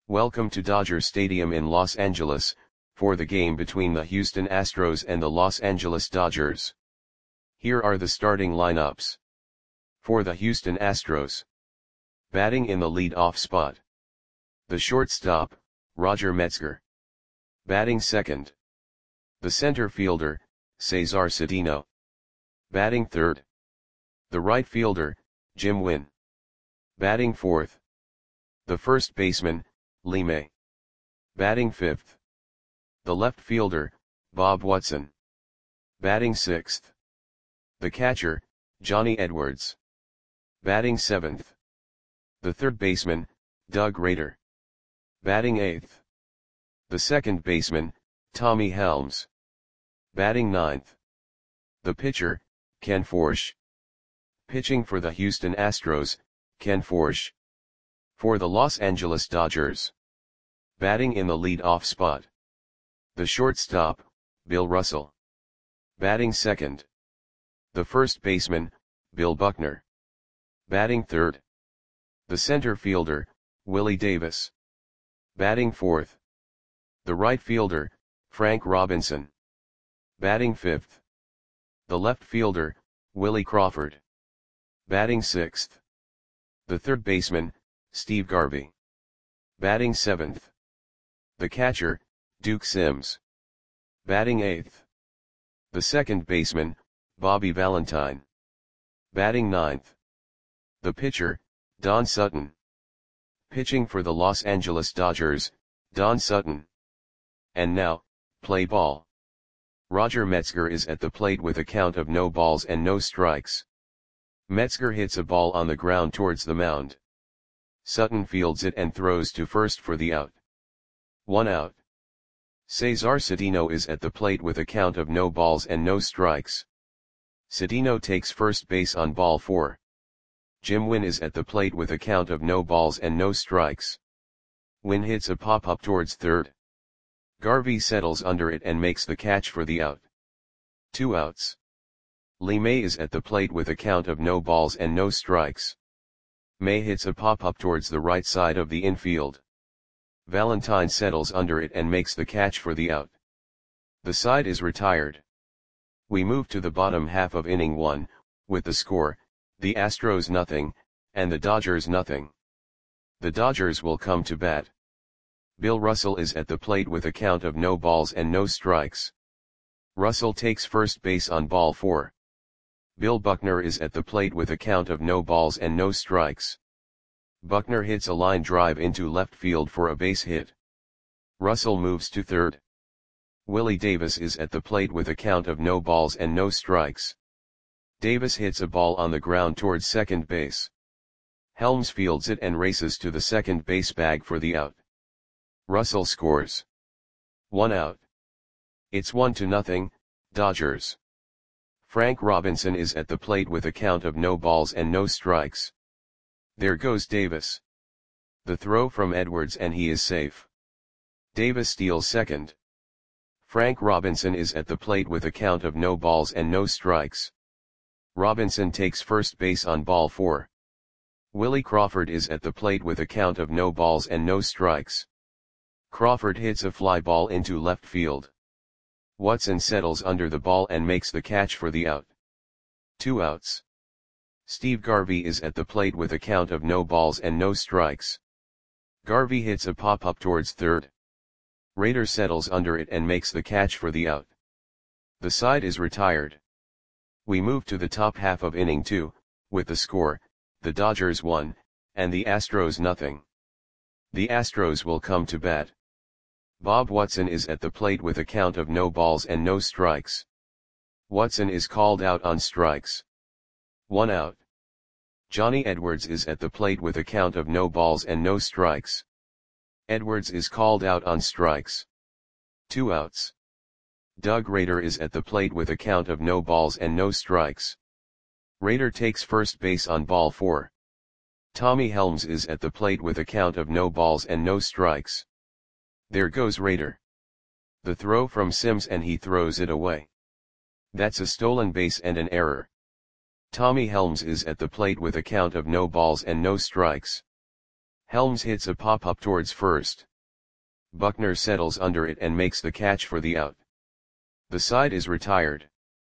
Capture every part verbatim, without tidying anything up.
Welcome to Dodger Stadium in Los Angeles, for the game between the Houston Astros and the Los Angeles Dodgers. Here are the starting lineups. For the Houston Astros. Batting in the lead-off spot. The shortstop, Roger Metzger. Batting second. The center fielder, Cesar Cedeno. Batting third. The right fielder, Jim Wynn. Batting fourth. The first baseman, Lee May. Batting fifth. The left fielder, Bob Watson. Batting sixth. The catcher, Johnny Edwards. Batting seventh. The third baseman, Doug Rader. Batting eighth. The second baseman, Tommy Helms. Batting ninth. The pitcher, Ken Forsch. Pitching for the Houston Astros, Ken Forsch. For the Los Angeles Dodgers. Batting in the lead-off spot. The shortstop, Bill Russell. Batting second. The first baseman, Bill Buckner. Batting third. The center fielder, Willie Davis. Batting fourth. The right fielder, Frank Robinson. Batting fifth. The left fielder, Willie Crawford. Batting sixth. The third baseman, Steve Garvey. Batting seventh. The catcher, Duke Sims. Batting eighth. The second baseman, Bobby Valentine. Batting ninth. The pitcher, Don Sutton. Pitching for the Los Angeles Dodgers, Don Sutton. And now, play ball. Roger Metzger is at the plate with a count of no balls and no strikes. Metzger hits a ball on the ground towards the mound. Sutton fields it and throws to first for the out. One out. Cesar Cedeno is at the plate with a count of no balls and no strikes. Cedeno takes first base on ball four. Jim Wynn is at the plate with a count of no balls and no strikes. Wynn hits a pop-up towards third. Garvey settles under it and makes the catch for the out. Two outs. Lee May is at the plate with a count of no balls and no strikes. May hits a pop-up towards the right side of the infield. Valentine settles under it and makes the catch for the out. The side is retired. We move to the bottom half of inning one, with the score, the Astros nothing, and the Dodgers nothing. The Dodgers will come to bat. Bill Russell is at the plate with a count of no balls and no strikes. Russell takes first base on ball four. Bill Buckner is at the plate with a count of no balls and no strikes. Buckner hits a line drive into left field for a base hit. Russell moves to third. Willie Davis is at the plate with a count of no balls and no strikes. Davis hits a ball on the ground towards second base. Helms fields it and races to the second base bag for the out. Russell scores. One out. It's one to nothing, Dodgers. Frank Robinson is at the plate with a count of no balls and no strikes. There goes Davis. The throw from Edwards and he is safe. Davis steals second. Frank Robinson is at the plate with a count of no balls and no strikes. Robinson takes first base on ball four. Willie Crawford is at the plate with a count of no balls and no strikes. Crawford hits a fly ball into left field. Watson settles under the ball and makes the catch for the out. Two outs. Steve Garvey is at the plate with a count of no balls and no strikes. Garvey hits a pop-up towards third. Rader settles under it and makes the catch for the out. The side is retired. We move to the top half of inning two, with the score, the Dodgers one, and the Astros nothing. The Astros will come to bat. Bob Watson is at the plate with a count of no balls and no strikes. Watson is called out on strikes. One out. Johnny Edwards is at the plate with a count of no balls and no strikes. Edwards is called out on strikes. Two outs. Doug Rader is at the plate with a count of no balls and no strikes. Rader takes first base on ball four. Tommy Helms is at the plate with a count of no balls and no strikes. There goes Rader. The throw from Sims and he throws it away. That's a stolen base and an error. Tommy Helms is at the plate with a count of no balls and no strikes. Helms hits a pop-up towards first. Buckner settles under it and makes the catch for the out. The side is retired.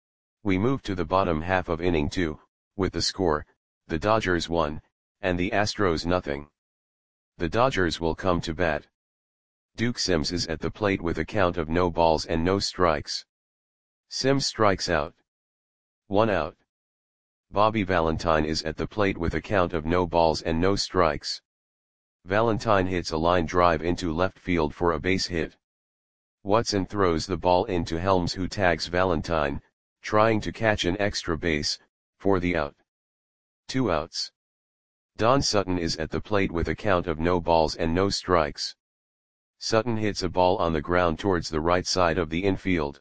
We move to the bottom half of inning two, with the score, the Dodgers one, and the Astros nothing. The Dodgers will come to bat. Duke Sims is at the plate with a count of no balls and no strikes. Sims strikes out. One out. Bobby Valentine is at the plate with a count of no balls and no strikes. Valentine hits a line drive into left field for a base hit. Watson throws the ball into Helms, who tags Valentine, trying to catch an extra base, for the out. Two outs. Don Sutton is at the plate with a count of no balls and no strikes. Sutton hits a ball on the ground towards the right side of the infield.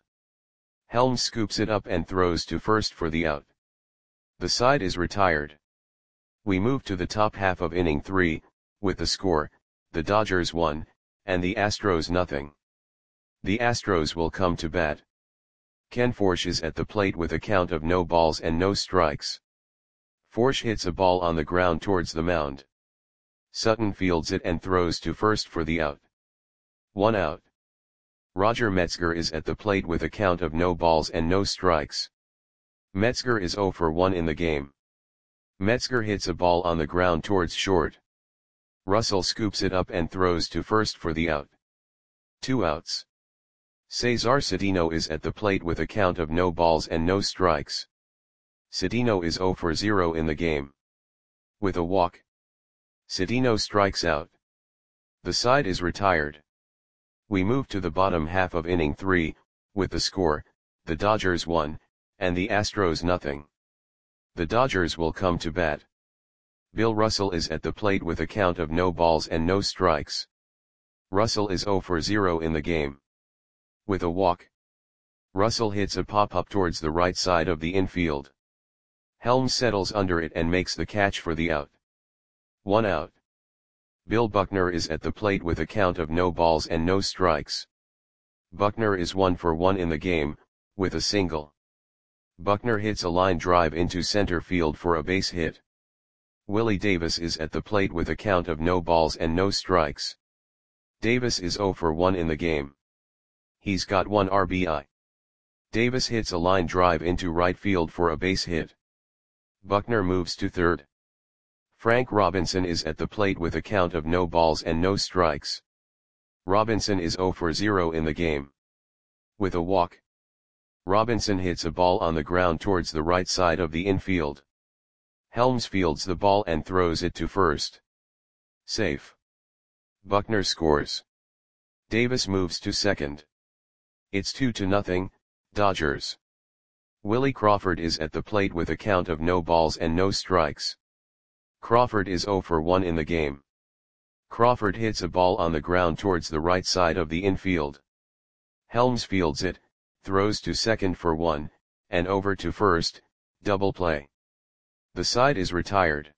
Helms scoops it up and throws to first for the out. The side is retired. We move to the top half of inning three, with the score, the Dodgers one, and the Astros nothing. The Astros will come to bat. Ken Forsch is at the plate with a count of no balls and no strikes. Forsch hits a ball on the ground towards the mound. Sutton fields it and throws to first for the out. One out. Roger Metzger is at the plate with a count of no balls and no strikes. Metzger is zero for one in the game. Metzger hits a ball on the ground towards short. Russell scoops it up and throws to first for the out. Two outs. Cesar Cedeno is at the plate with a count of no balls and no strikes. Cedeno is zero for zero in the game. With a walk, Cedeno strikes out. The side is retired. We move to the bottom half of inning three, with the score, the Dodgers one, and the Astros nothing. The Dodgers will come to bat. Bill Russell is at the plate with a count of no balls and no strikes. Russell is zero for zero in the game. With a walk, Russell hits a pop-up towards the right side of the infield. Helms settles under it and makes the catch for the out. One out. Bill Buckner is at the plate with a count of no balls and no strikes. Buckner is one for one in the game, with a single. Buckner hits a line drive into center field for a base hit. Willie Davis is at the plate with a count of no balls and no strikes. Davis is zero for one in the game. He's got one R B I. Davis hits a line drive into right field for a base hit. Buckner moves to third. Frank Robinson is at the plate with a count of no balls and no strikes. Robinson is zero for zero in the game. With a walk, Robinson hits a ball on the ground towards the right side of the infield. Helms fields the ball and throws it to first. Safe. Buckner scores. Davis moves to second. It's two to nothing, Dodgers. Willie Crawford is at the plate with a count of no balls and no strikes. Crawford is zero for one in the game. Crawford hits a ball on the ground towards the right side of the infield. Helms fields it, throws to second for one, and over to first, double play. The side is retired.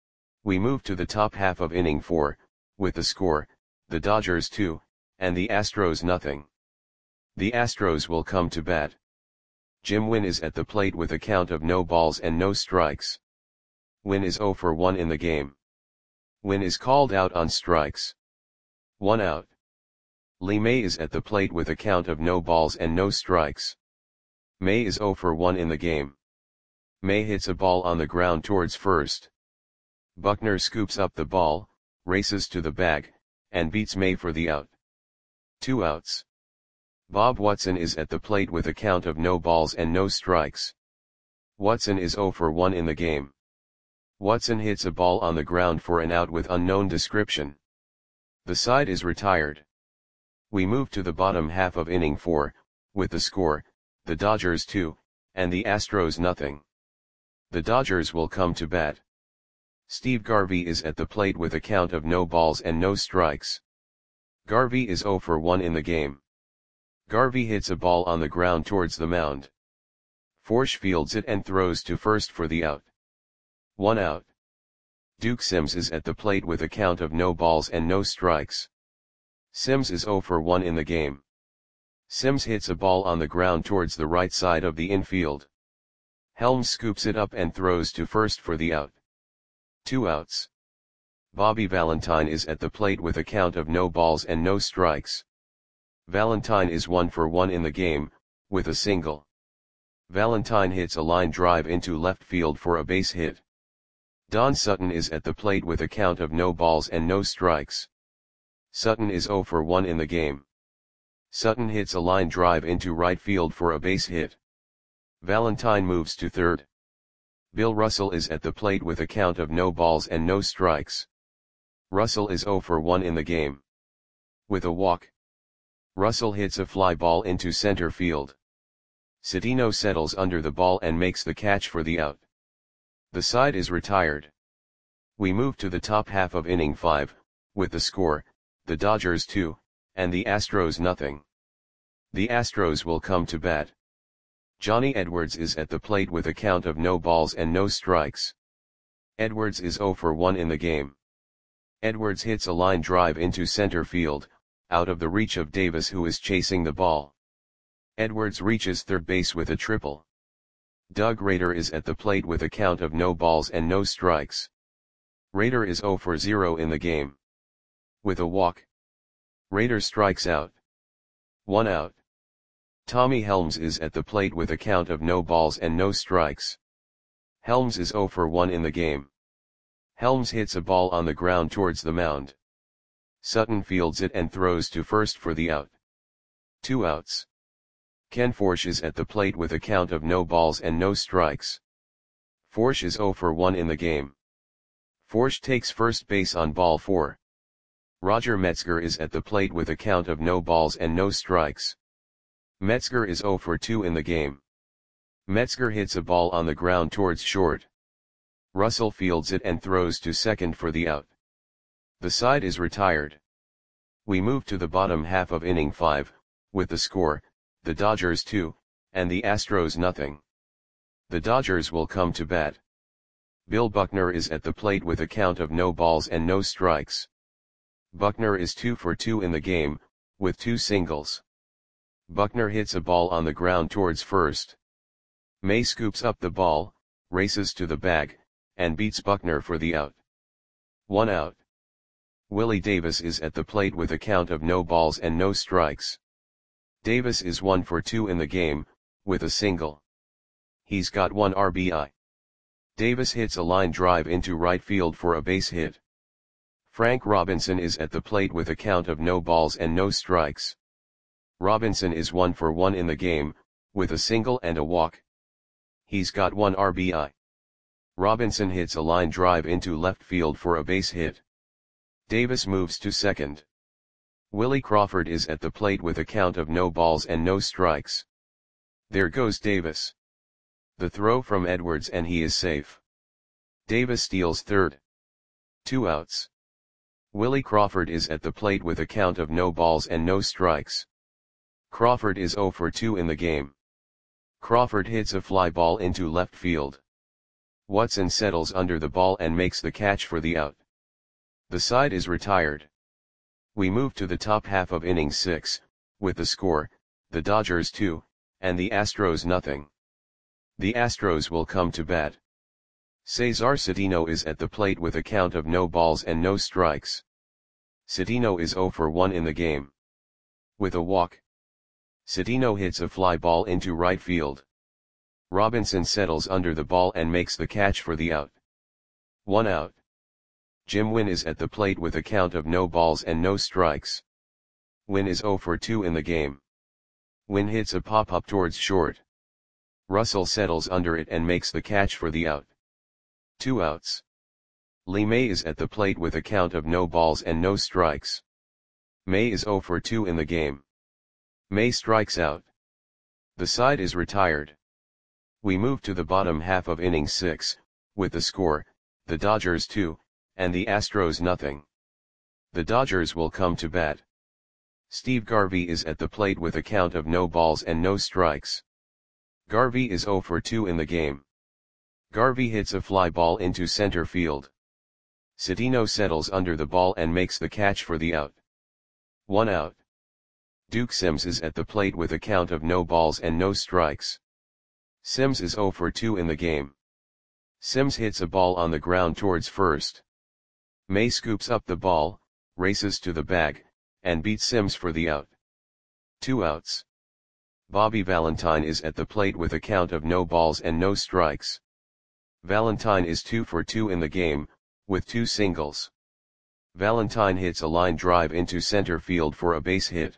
We move to the top half of inning four, with the score, the Dodgers two, and the Astros nothing. The Astros will come to bat. Jim Wynn is at the plate with a count of no balls and no strikes. Wynn is zero for one in the game. Wynn is called out on strikes. One out. Lee May is at the plate with a count of no balls and no strikes. May is zero for one in the game. May hits a ball on the ground towards first. Buckner scoops up the ball, races to the bag, and beats May for the out. Two outs. Bob Watson is at the plate with a count of no balls and no strikes. Watson is zero for one in the game. Watson hits a ball on the ground for an out with unknown description. The side is retired. We move to the bottom half of inning four, with the score, the Dodgers two, and the Astros nothing. The Dodgers will come to bat. Steve Garvey is at the plate with a count of no balls and no strikes. Garvey is zero for one in the game. Garvey hits a ball on the ground towards the mound. Forsch fields it and throws to first for the out. One out. Duke Sims is at the plate with a count of no balls and no strikes. Sims is zero for one in the game. Sims hits a ball on the ground towards the right side of the infield. Helms scoops it up and throws to first for the out. Two outs. Bobby Valentine is at the plate with a count of no balls and no strikes. Valentine is one for one in the game, with a single. Valentine hits a line drive into left field for a base hit. Don Sutton is at the plate with a count of no balls and no strikes. Sutton is zero for one in the game. Sutton hits a line drive into right field for a base hit. Valentine moves to third. Bill Russell is at the plate with a count of no balls and no strikes. Russell is zero for one in the game. With a walk. Russell hits a fly ball into center field. Cedeno settles under the ball and makes the catch for the out. The side is retired. We move to the top half of inning five, with the score, the Dodgers two, and the Astros nothing. The Astros will come to bat. Johnny Edwards is at the plate with a count of no balls and no strikes. Edwards is zero for one in the game. Edwards hits a line drive into center field, out of the reach of Davis, who is chasing the ball. Edwards reaches third base with a triple. Doug Rader is at the plate with a count of no balls and no strikes. Rader is zero for zero in the game. With a walk. Rader strikes out. One out. Tommy Helms is at the plate with a count of no balls and no strikes. Helms is zero for one in the game. Helms hits a ball on the ground towards the mound. Sutton fields it and throws to first for the out. Two outs. Ken Forsch is at the plate with a count of no balls and no strikes. Forsch is zero for one in the game. Forsch takes first base on ball four. Roger Metzger is at the plate with a count of no balls and no strikes. Metzger is zero for two in the game. Metzger hits a ball on the ground towards short. Russell fields it and throws to second for the out. The side is retired. We move to the bottom half of inning five, with the score, the Dodgers two, and the Astros nothing. The Dodgers will come to bat. Bill Buckner is at the plate with a count of no balls and no strikes. Buckner is two for two in the game, with two singles. Buckner hits a ball on the ground towards first. May scoops up the ball, races to the bag, and beats Buckner for the out. One out. Willie Davis is at the plate with a count of no balls and no strikes. Davis is one for two in the game, with a single. He's got one R B I. Davis hits a line drive into right field for a base hit. Frank Robinson is at the plate with a count of no balls and no strikes. Robinson is one for one in the game, with a single and a walk. He's got one R B I. Robinson hits a line drive into left field for a base hit. Davis moves to second. Willie Crawford is at the plate with a count of no balls and no strikes. There goes Davis. The throw from Edwards and he is safe. Davis steals third. Two outs. Willie Crawford is at the plate with a count of no balls and no strikes. Crawford is zero for two in the game. Crawford hits a fly ball into left field. Watson settles under the ball and makes the catch for the out. The side is retired. We move to the top half of inning six, with the score, the Dodgers two, and the Astros nothing. The Astros will come to bat. Cesar Cedeno is at the plate with a count of no balls and no strikes. Cedeno is zero for one in the game. With a walk. Cedeno hits a fly ball into right field. Robinson settles under the ball and makes the catch for the out. One out. Jim Wynn is at the plate with a count of no balls and no strikes. Wynn is zero for two in the game. Wynn hits a pop-up towards short. Russell settles under it and makes the catch for the out. Two outs. Lee May is at the plate with a count of no balls and no strikes. May is zero for two in the game. May strikes out. The side is retired. We move to the bottom half of inning six, with the score, the Dodgers two, and the Astros nothing. The Dodgers will come to bat. Steve Garvey is at the plate with a count of no balls and no strikes. Garvey is zero for two in the game. Garvey hits a fly ball into center field. Cedeno settles under the ball and makes the catch for the out. One out. Duke Sims is at the plate with a count of no balls and no strikes. Sims is zero for two in the game. Sims hits a ball on the ground towards first. May scoops up the ball, races to the bag, and beats Sims for the out. Two outs. Bobby Valentine is at the plate with a count of no balls and no strikes. Valentine is two for two in the game, with two singles. Valentine hits a line drive into center field for a base hit.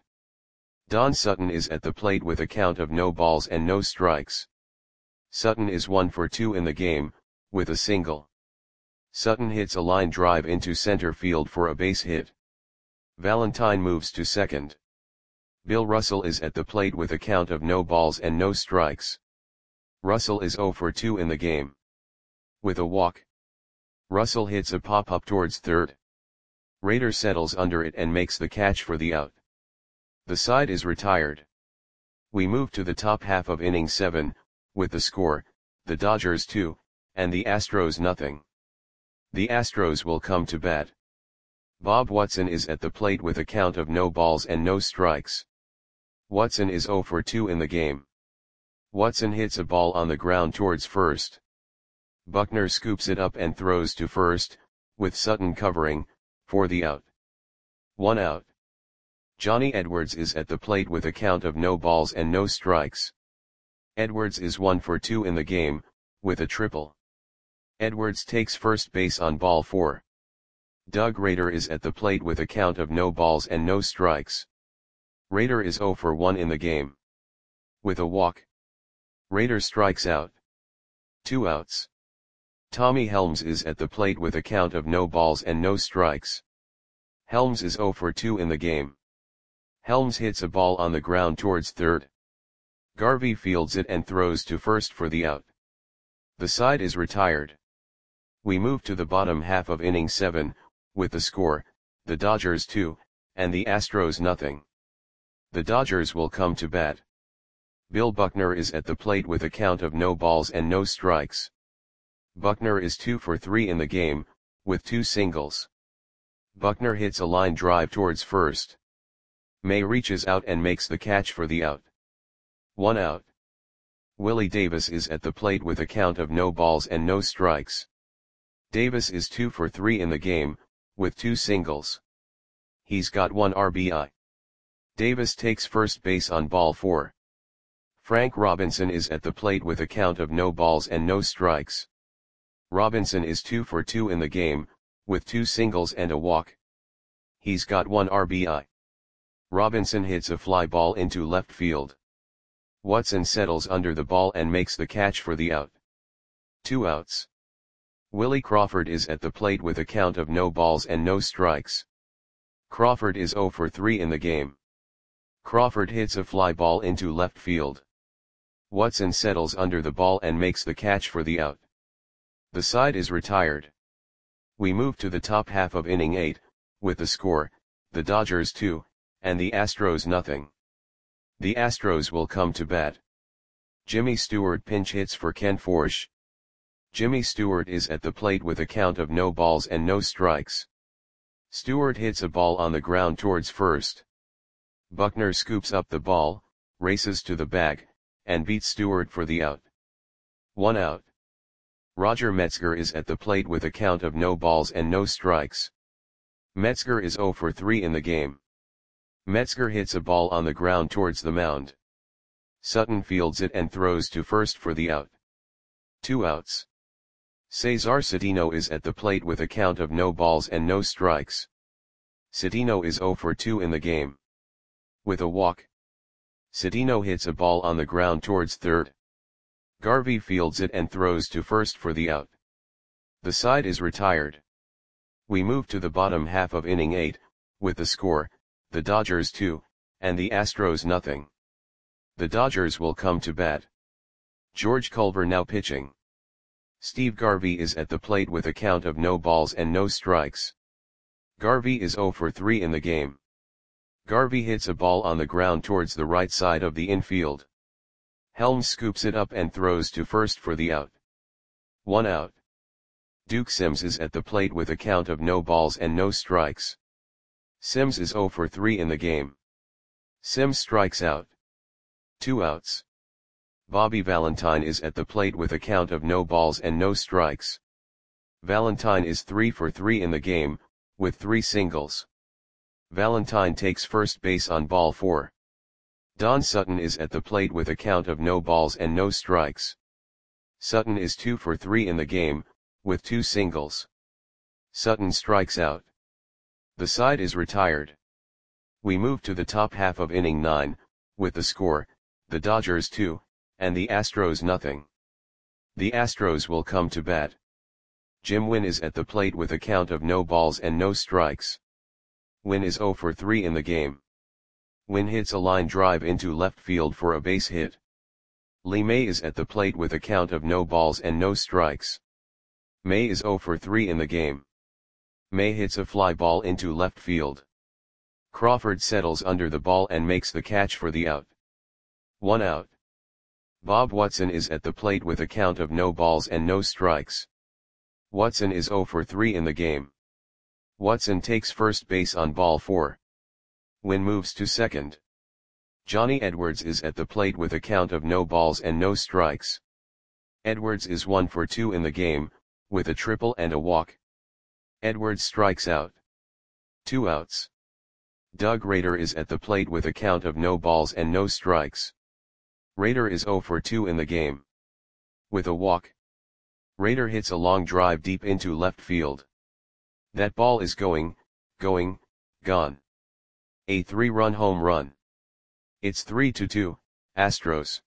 Don Sutton is at the plate with a count of no balls and no strikes. Sutton is one for two in the game, with a single. Sutton hits a line drive into center field for a base hit. Valentine moves to second. Bill Russell is at the plate with a count of no balls and no strikes. Russell is zero for two in the game. With a walk. Russell hits a pop-up towards third. Rader settles under it and makes the catch for the out. The side is retired. We move to the top half of inning seven, with the score, the Dodgers two, and the Astros nothing. The Astros will come to bat. Bob Watson is at the plate with a count of no balls and no strikes. Watson is zero for two in the game. Watson hits a ball on the ground towards first. Buckner scoops it up and throws to first, with Sutton covering, for the out. One out. Johnny Edwards is at the plate with a count of no balls and no strikes. Edwards is one for two in the game, with a triple. Edwards takes first base on ball four. Doug Rader is at the plate with a count of no balls and no strikes. Rader is zero for one in the game. With a walk. Rader strikes out. Two outs. Tommy Helms is at the plate with a count of no balls and no strikes. Helms is zero for two in the game. Helms hits a ball on the ground towards third. Garvey fields it and throws to first for the out. The side is retired. We move to the bottom half of inning seven, with the score, the Dodgers two, and the Astros nothing. The Dodgers will come to bat. Bill Buckner is at the plate with a count of no balls and no strikes. Buckner is two for three in the game, with two singles. Buckner hits a line drive towards first. May reaches out and makes the catch for the out. One out. Willie Davis is at the plate with a count of no balls and no strikes. Davis is two for three in the game, with two singles. He's got one R B I. Davis takes first base on ball four. Frank Robinson is at the plate with a count of no balls and no strikes. Robinson is two for two in the game, with two singles and a walk. He's got one R B I. Robinson hits a fly ball into left field. Watson settles under the ball and makes the catch for the out. Two outs. Willie Crawford is at the plate with a count of no balls and no strikes. Crawford is zero for three in the game. Crawford hits a fly ball into left field. Watson settles under the ball and makes the catch for the out. The side is retired. We move to the top half of inning eight, with the score, the Dodgers two, and the Astros nothing. The Astros will come to bat. Jimmy Stewart pinch hits for Ken Forsch. Jimmy Stewart is at the plate with a count of no balls and no strikes. Stewart hits a ball on the ground towards first. Buckner scoops up the ball, races to the bag, and beats Stewart for the out. One out. Roger Metzger is at the plate with a count of no balls and no strikes. Metzger is zero for three in the game. Metzger hits a ball on the ground towards the mound. Sutton fields it and throws to first for the out. Two outs. Cesar Cedeno is at the plate with a count of no balls and no strikes. Cedeno is zero for two in the game. With a walk. Cedeno hits a ball on the ground towards third. Garvey fields it and throws to first for the out. The side is retired. We move to the bottom half of inning eight, with the score, the Dodgers two, and the Astros nothing. The Dodgers will come to bat. George Culver now pitching. Steve Garvey is at the plate with a count of no balls and no strikes. Garvey is zero for three in the game. Garvey hits a ball on the ground towards the right side of the infield. Helms scoops it up and throws to first for the out. One out. Duke Sims is at the plate with a count of no balls and no strikes. Sims is zero for three in the game. Sims strikes out. Two outs. Bobby Valentine is at the plate with a count of no balls and no strikes. Valentine is three for three in the game, with three singles. Valentine takes first base on ball four. Don Sutton is at the plate with a count of no balls and no strikes. Sutton is two for three in the game, with two singles. Sutton strikes out. The side is retired. We move to the top half of inning nine, with the score, the Dodgers two, and the Astros nothing. The Astros will come to bat. Jim Wynn is at the plate with a count of no balls and no strikes. Wynn is zero for three in the game. Wynn hits a line drive into left field for a base hit. Lee May is at the plate with a count of no balls and no strikes. May is zero for three in the game. May hits a fly ball into left field. Crawford settles under the ball and makes the catch for the out. One out. Bob Watson is at the plate with a count of no balls and no strikes. Watson is zero for three in the game. Watson takes first base on ball four. Wynn moves to second. Johnny Edwards is at the plate with a count of no balls and no strikes. Edwards is one for two in the game, with a triple and a walk. Edwards strikes out. Two outs. Doug Rader is at the plate with a count of no balls and no strikes. Rader is zero for two in the game. With a walk. Rader hits a long drive deep into left field. That ball is going, going, gone. A three-run home run. It's three to two, Astros.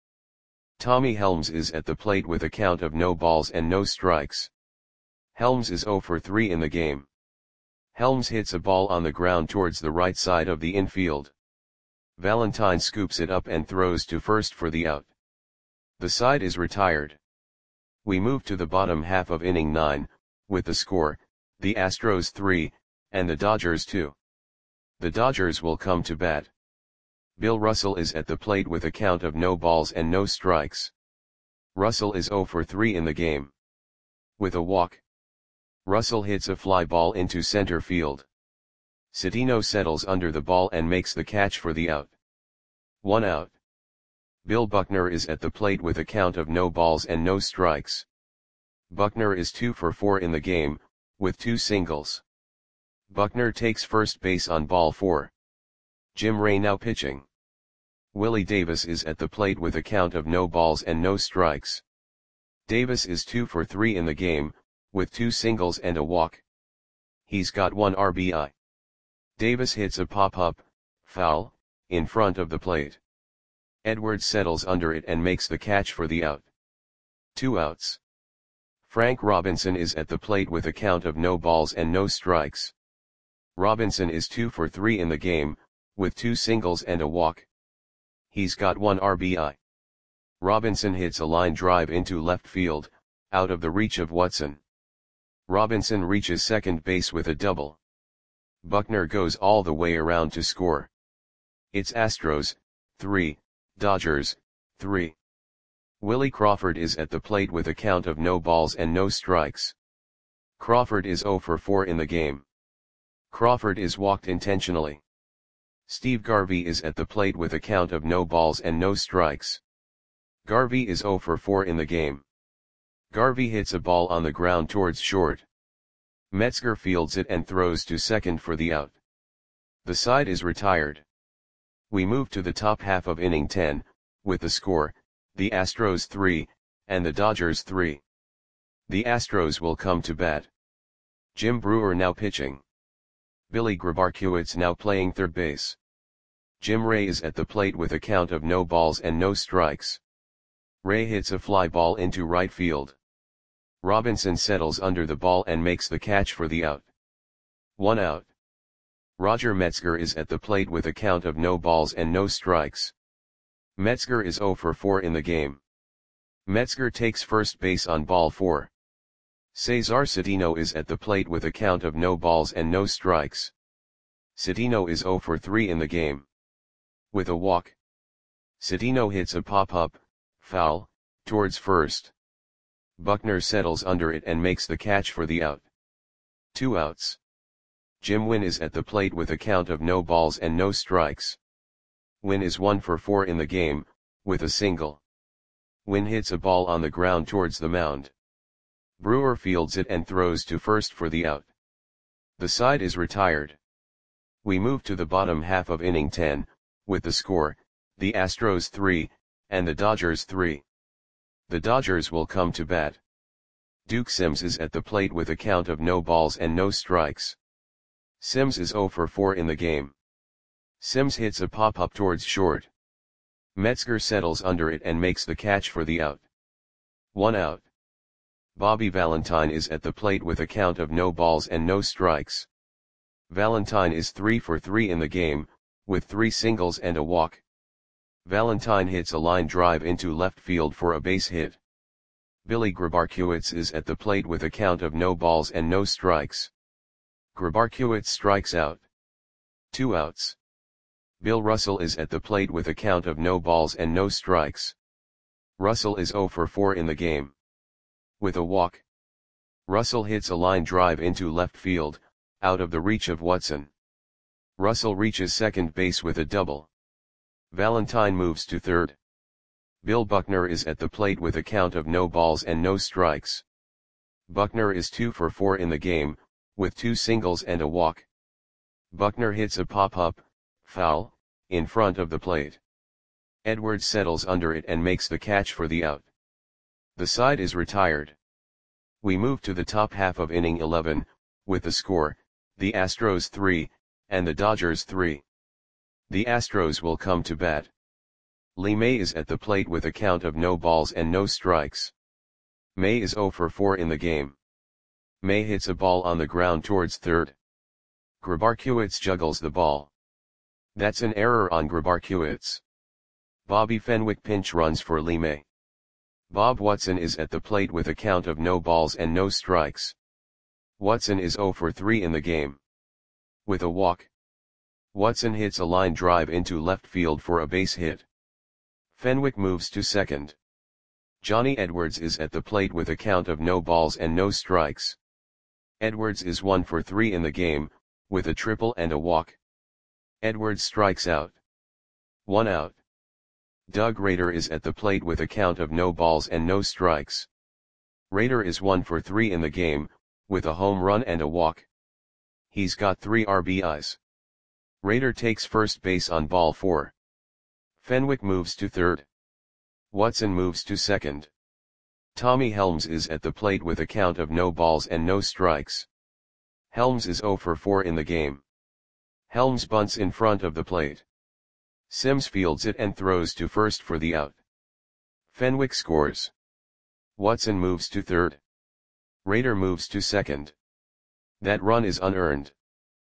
Tommy Helms is at the plate with a count of no balls and no strikes. Helms is zero for three in the game. Helms hits a ball on the ground towards the right side of the infield. Valentine scoops it up and throws to first for the out. The side is retired. We move to the bottom half of inning nine, with the score, the Astros three, and the Dodgers two. The Dodgers will come to bat. Bill Russell is at the plate with a count of no balls and no strikes. Russell is zero for three in the game. With a walk. Russell hits a fly ball into center field. Citino settles under the ball and makes the catch for the out. One out. Bill Buckner is at the plate with a count of no balls and no strikes. Buckner is two for four in the game, with two singles. Buckner takes first base on ball four. Jim Ray now pitching. Willie Davis is at the plate with a count of no balls and no strikes. Davis is two for three in the game, with two singles and a walk. He's got one R B I. Davis hits a pop-up, foul, in front of the plate. Edwards settles under it and makes the catch for the out. Two outs. Frank Robinson is at the plate with a count of no balls and no strikes. Robinson is two for three in the game, with two singles and a walk. He's got one R B I. Robinson hits a line drive into left field, out of the reach of Watson. Robinson reaches second base with a double. Buckner goes all the way around to score. It's Astros, three, Dodgers, three. Willie Crawford is at the plate with a count of no balls and no strikes. Crawford is zero for four in the game. Crawford is walked intentionally. Steve Garvey is at the plate with a count of no balls and no strikes. Garvey is zero for four in the game. Garvey hits a ball on the ground towards short. Metzger fields it and throws to second for the out. The side is retired. We move to the top half of inning ten, with the score, the Astros three, and the Dodgers three. The Astros will come to bat. Jim Brewer now pitching. Billy Grabarkewitz now playing third base. Jim Ray is at the plate with a count of no balls and no strikes. Ray hits a fly ball into right field. Robinson settles under the ball and makes the catch for the out. One out. Roger Metzger is at the plate with a count of no balls and no strikes. Metzger is zero for four in the game. Metzger takes first base on ball four. Cesar Citino is at the plate with a count of no balls and no strikes. Citino is zero for three in the game. With a walk. Citino hits a pop-up, foul, towards first. Buckner settles under it and makes the catch for the out. Two outs. Jim Wynn is at the plate with a count of no balls and no strikes. Wynn is one for four in the game, with a single. Wynn hits a ball on the ground towards the mound. Brewer fields it and throws to first for the out. The side is retired. We move to the bottom half of inning ten, with the score, the Astros three, and the Dodgers three. The Dodgers will come to bat. Duke Sims is at the plate with a count of no balls and no strikes. Sims is zero for four in the game. Sims hits a pop-up towards short. Metzger settles under it and makes the catch for the out. One out. Bobby Valentine is at the plate with a count of no balls and no strikes. Valentine is three for three in the game, with three singles and a walk. Valentine hits a line drive into left field for a base hit. Billy Grabarkiewicz is at the plate with a count of no balls and no strikes. Grabarkiewicz strikes out. Two outs. Bill Russell is at the plate with a count of no balls and no strikes. Russell is zero for four in the game. With a walk. Russell hits a line drive into left field, out of the reach of Watson. Russell reaches second base with a double. Valentine moves to third. Bill Buckner is at the plate with a count of no balls and no strikes. Buckner is two for four in the game, with two singles and a walk. Buckner hits a pop-up, foul, in front of the plate. Edwards settles under it and makes the catch for the out. The side is retired. We move to the top half of inning eleven, with the score, the Astros three, and the Dodgers three. The Astros will come to bat. Lee May is at the plate with a count of no balls and no strikes. May is zero for four in the game. May hits a ball on the ground towards third. Grabarkiewicz juggles the ball. That's an error on Grabarkiewicz. Bobby Fenwick pinch runs for Lee May. Bob Watson is at the plate with a count of no balls and no strikes. Watson is zero for three in the game. With a walk. Watson hits a line drive into left field for a base hit. Fenwick moves to second. Johnny Edwards is at the plate with a count of no balls and no strikes. Edwards is one for three in the game, with a triple and a walk. Edwards strikes out. One out. Doug Rader is at the plate with a count of no balls and no strikes. Rader is one for three in the game, with a home run and a walk. He's got three R B Is. Rader takes first base on ball four. Fenwick moves to third. Watson moves to second. Tommy Helms is at the plate with a count of no balls and no strikes. Helms is zero for four in the game. Helms bunts in front of the plate. Sims fields it and throws to first for the out. Fenwick scores. Watson moves to third. Rader moves to second. That run is unearned.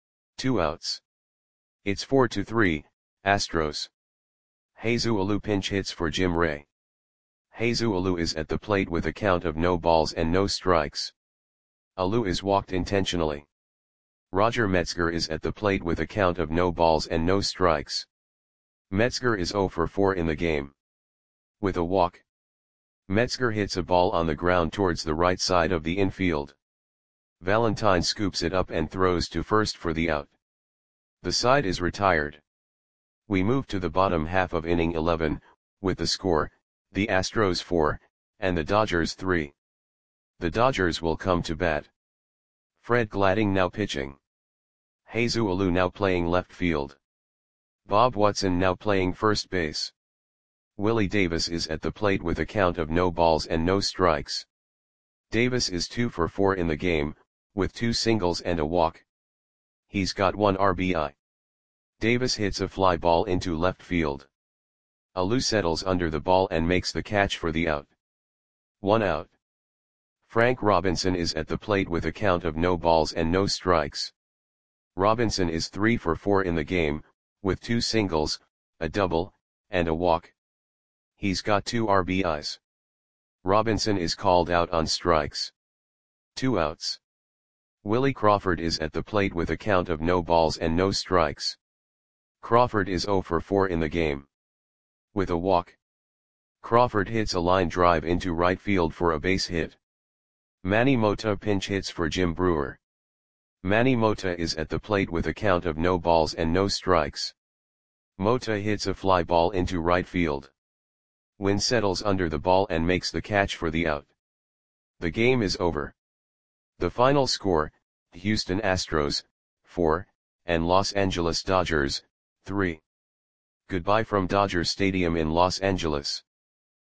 Two outs. It's four to three, Astros. Jesus Alou pinch hits for Jim Ray. Jesus Alou is at the plate with a count of no balls and no strikes. Alou is walked intentionally. Roger Metzger is at the plate with a count of no balls and no strikes. Metzger is zero for four in the game. With a walk. Metzger hits a ball on the ground towards the right side of the infield. Valentine scoops it up and throws to first for the out. The side is retired. We move to the bottom half of inning eleven, with the score, the Astros four, and the Dodgers three. The Dodgers will come to bat. Fred Gladding now pitching. Jesus Alou now playing left field. Bob Watson now playing first base. Willie Davis is at the plate with a count of no balls and no strikes. Davis is two for four in the game, with two singles and a walk. He's got one R B I. Davis hits a fly ball into left field. Alou settles under the ball and makes the catch for the out. One out. Frank Robinson is at the plate with a count of no balls and no strikes. Robinson is three for four in the game, with two singles, a double, and a walk. He's got two R B Is. Robinson is called out on strikes. Two outs. Willie Crawford is at the plate with a count of no balls and no strikes. Crawford is zero for four in the game. With a walk. Crawford hits a line drive into right field for a base hit. Manny Mota pinch hits for Jim Brewer. Manny Mota is at the plate with a count of no balls and no strikes. Mota hits a fly ball into right field. Wynn settles under the ball and makes the catch for the out. The game is over. The final score, Houston Astros, four, and Los Angeles Dodgers, three. Goodbye from Dodger Stadium in Los Angeles.